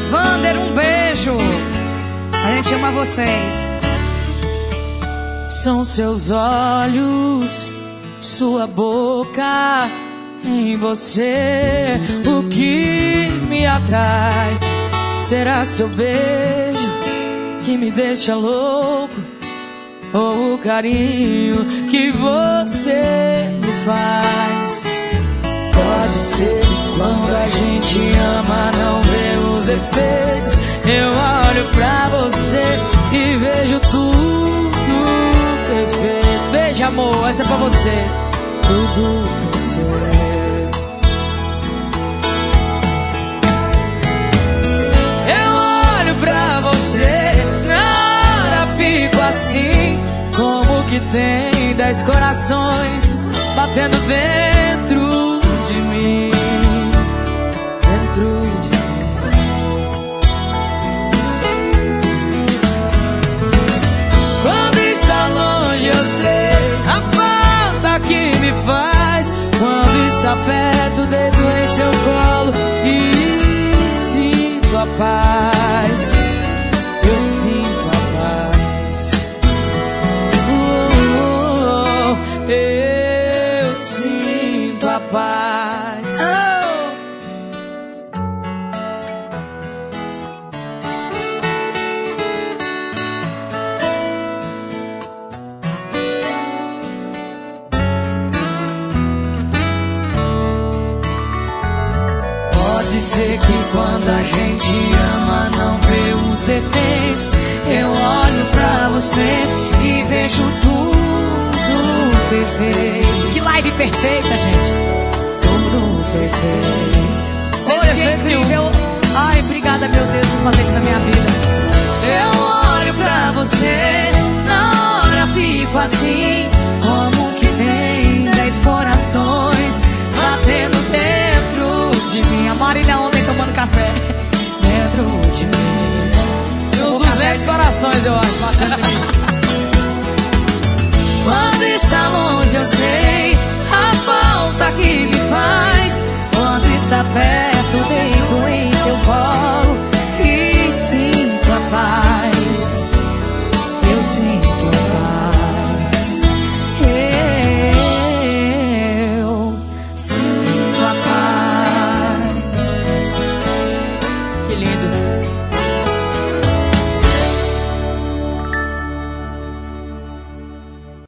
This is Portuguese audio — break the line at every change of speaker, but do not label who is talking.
Vander, um beijo. A gente ama vocês.
São seus olhos, sua boca, em você o que me atrai. Será seu beijo que me deixa louco, ou o carinho que você me faz? Pode ser que quando a gente ama não vê os defeitos. Eu olho pra você e vejo tudo perfeito. Beijo, amor, essa é pra você. Tudo perfeito. Eu olho pra você, na hora fico assim, como que tem 10 corações batendo dentro de mim, dentro de mim. Quando está longe eu sei a falta que me faz. Quando está perto deito em seu colo e sinto a paz. Eu sinto a paz. Eu sinto a paz. Pode ser que quando a gente ama não vê os defeitos. Eu olho pra você e vejo tudo perfeito.
Que live perfeita, gente.
Tudo perfeito.
Sem defeito nenhum. Ai, obrigada, meu Deus, por fazer isso na minha vida.
Eu olho pra você, na hora fico assim, como que tem 10 corações batendo dentro de mim.
A Marília ontem tomando café.
Dentro de mim. Uns 200 corações, eu acho, batendo em mim. Quando está longe eu sei